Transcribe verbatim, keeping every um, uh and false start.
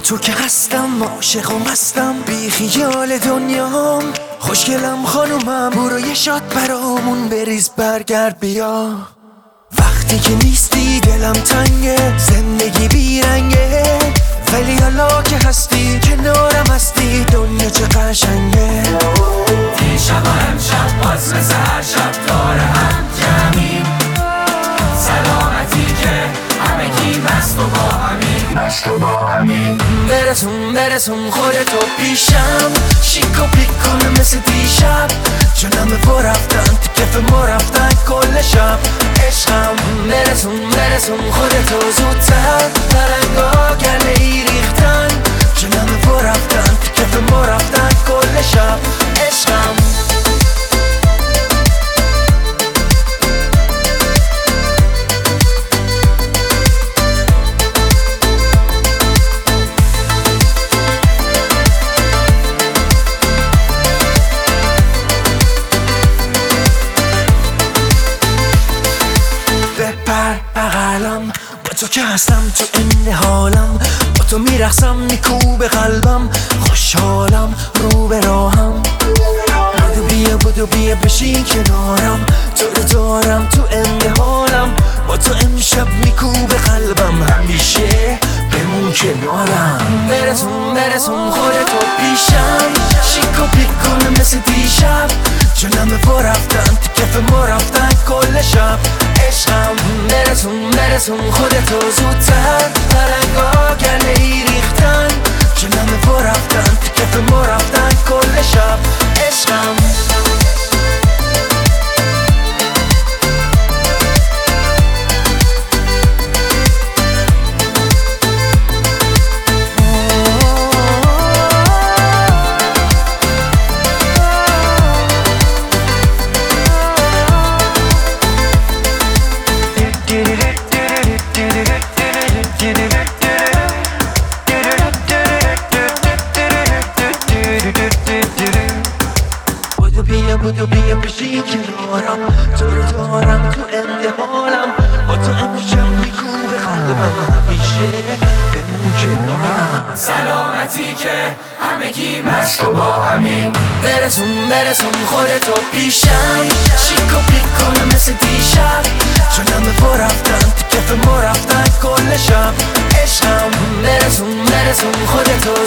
تو که هستم عاشق و مستم بی خیال دنیام، خوشگلم خانومم برو یه شات برامون بریز برگرد بیا. وقتی که نیستی دلم تنگه، زندگی بیرنگه، ولی حالا که هستی کنارم هستی دنیا چه قشنگه. دیشب و امشب باز مثل هر شب داره هم جمعیم، سلامتی که همگی مست و با همین مست و با همین. برسون برسون خودتو پیشم، شیک و پیک کنه مثل دیشب، چون همه پا رفتن تو کف ما رفتن کل شب عشقم. برسون برسون خودتو زودتر، پرنگا گله ای ریختن، چون همه پا رفتن تو کف ما رفتن کل شب عشقم. بپر بغلم، با تو که هستم تو این حالم، با تو میرقصم میکوب قلبم، خوشحالم رو به راهم. بدو بیا بدو بیا بشین کنارم، تو رو دارم تو این حالم، با تو امشب میکوب قلبم، همیشه بمون کنارم. برسون برسون خودتو پیشم، شیک و پیک کنه مثل دیشب، چون همه پا رفتن تو کف ما رفتن کل شب عشقم. برسون برسون خودتو زودتر، پرنگا گله ای ریختن، چون همه پا رفتن تو کف ما رفتن کل شب عشقم. بدو بیا بدو بیا بشین کنارم، تو رو دارم تو اند حالم، با تو امشب میکوب قلبم، همیشه بمون کنارم. سلامتی که همگی مست و با همین. برسون برسون خودتو پیشم، شیک و پیک کنه مثل دیشب، چون همه پا رفتن تو کف ما رفتن کل شب عشقم. برسون برسون خودتو